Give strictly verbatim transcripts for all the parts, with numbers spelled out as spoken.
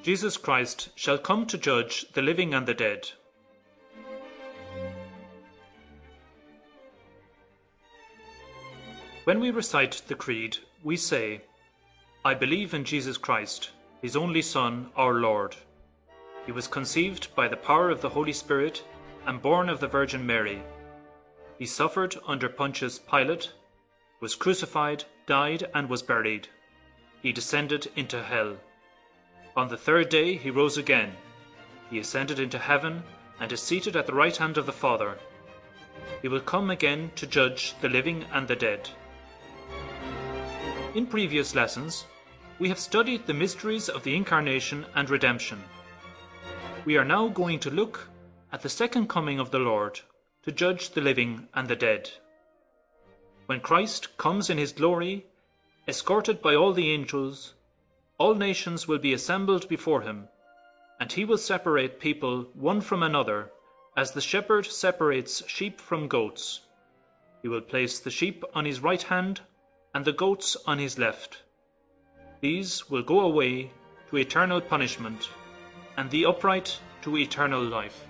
Jesus Christ shall come to judge the living and the dead. When we recite the Creed, we say, I believe in Jesus Christ, his only Son, our Lord. He was conceived by the power of the Holy Spirit and born of the Virgin Mary. He suffered under Pontius Pilate, was crucified, died, and was buried. He descended into hell. On the third day he rose again. He ascended into heaven and is seated at the right hand of the Father. He will come again to judge the living and the dead. In previous lessons, we have studied the mysteries of the Incarnation and Redemption. We are now going to look at the second coming of the Lord to judge the living and the dead. When Christ comes in his glory, escorted by all the angels, all nations will be assembled before him, and he will separate people one from another, as the shepherd separates sheep from goats. He will place the sheep on his right hand and the goats on his left. These will go away to eternal punishment, and the upright to eternal life.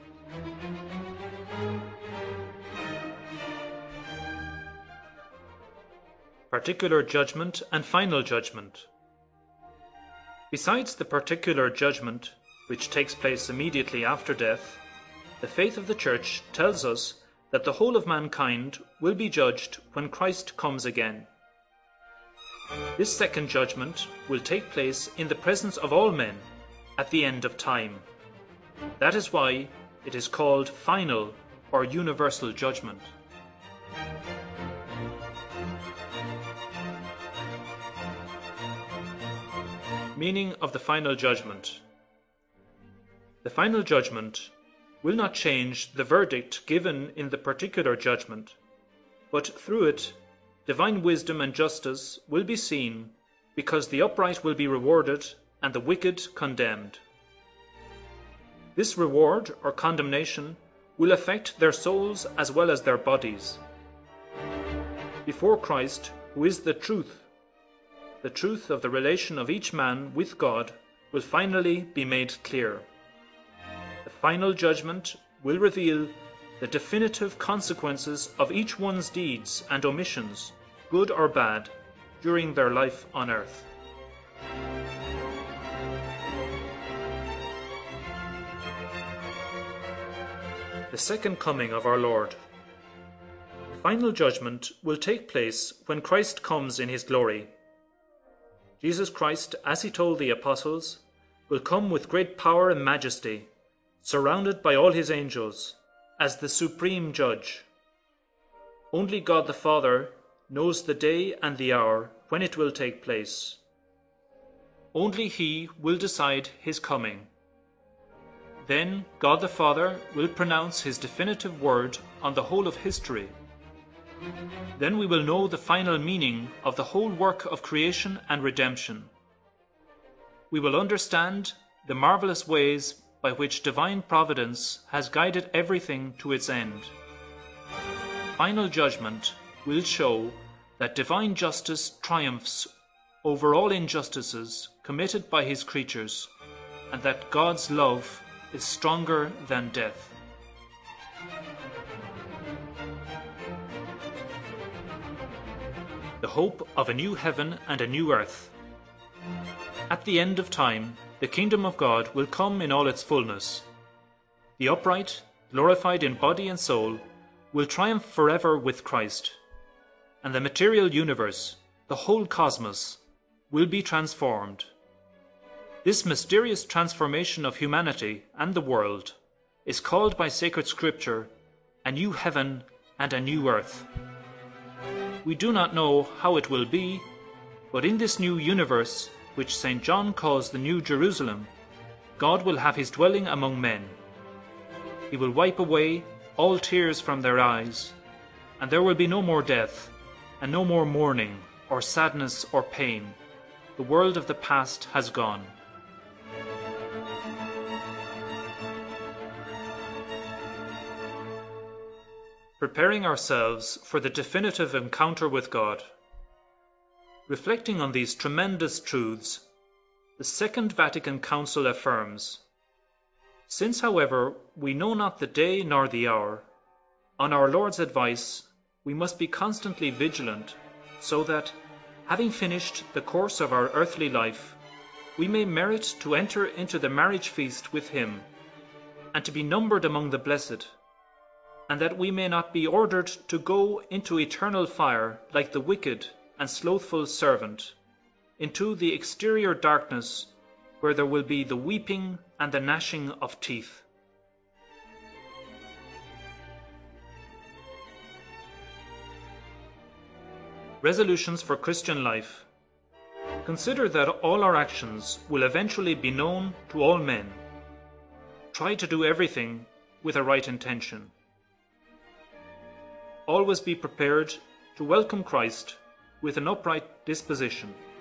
Particular judgment and final judgment. Besides the particular judgment, which takes place immediately after death, the faith of the Church tells us that the whole of mankind will be judged when Christ comes again. This second judgment will take place in the presence of all men at the end of time. That is why it is called final or universal judgment. Meaning of the final judgment. The final judgment will not change the verdict given in the particular judgment, but through it divine wisdom and justice will be seen, because the upright will be rewarded and the wicked condemned. This reward or condemnation will affect their souls as well as their bodies. Before Christ, who is the truth, the truth of the relation of each man with God will finally be made clear. The final judgment will reveal the definitive consequences of each one's deeds and omissions, good or bad, during their life on earth. The second coming of our Lord. The final judgment will take place when Christ comes in his glory. Jesus Christ, as he told the apostles, will come with great power and majesty, surrounded by all his angels, as the supreme judge. Only God the Father knows the day and the hour when it will take place. Only he will decide his coming. Then God the Father will pronounce his definitive word on the whole of history. Then we will know the final meaning of the whole work of creation and redemption. We will understand the marvelous ways by which divine providence has guided everything to its end. Final judgment will show that divine justice triumphs over all injustices committed by his creatures, and that God's love is stronger than death. The hope of a new heaven and a new earth. At the end of time, the kingdom of God will come in all its fullness. The upright, glorified in body and soul, will triumph forever with Christ, and the material universe, the whole cosmos, will be transformed. This mysterious transformation of humanity and the world is called by sacred scripture a new heaven and a new earth. We do not know how it will be, but in this new universe, which Saint John calls the New Jerusalem, God will have his dwelling among men. He will wipe away all tears from their eyes, and there will be no more death, and no more mourning, or sadness, or pain. The world of the past has gone. Preparing ourselves for the definitive encounter with God. Reflecting on these tremendous truths, The Second Vatican Council affirms, "Since, however, we know not the day nor the hour, on our Lord's advice we must be constantly vigilant, so that, having finished the course of our earthly life, we may merit to enter into the marriage feast with him, and to be numbered among the blessed, and that we may not be ordered to go into eternal fire like the wicked and slothful servant, into the exterior darkness where there will be the weeping and the gnashing of teeth." Resolutions for Christian life. Consider that all our actions will eventually be known to all men. Try to do everything with a right intention. Always be prepared to welcome Christ with an upright disposition.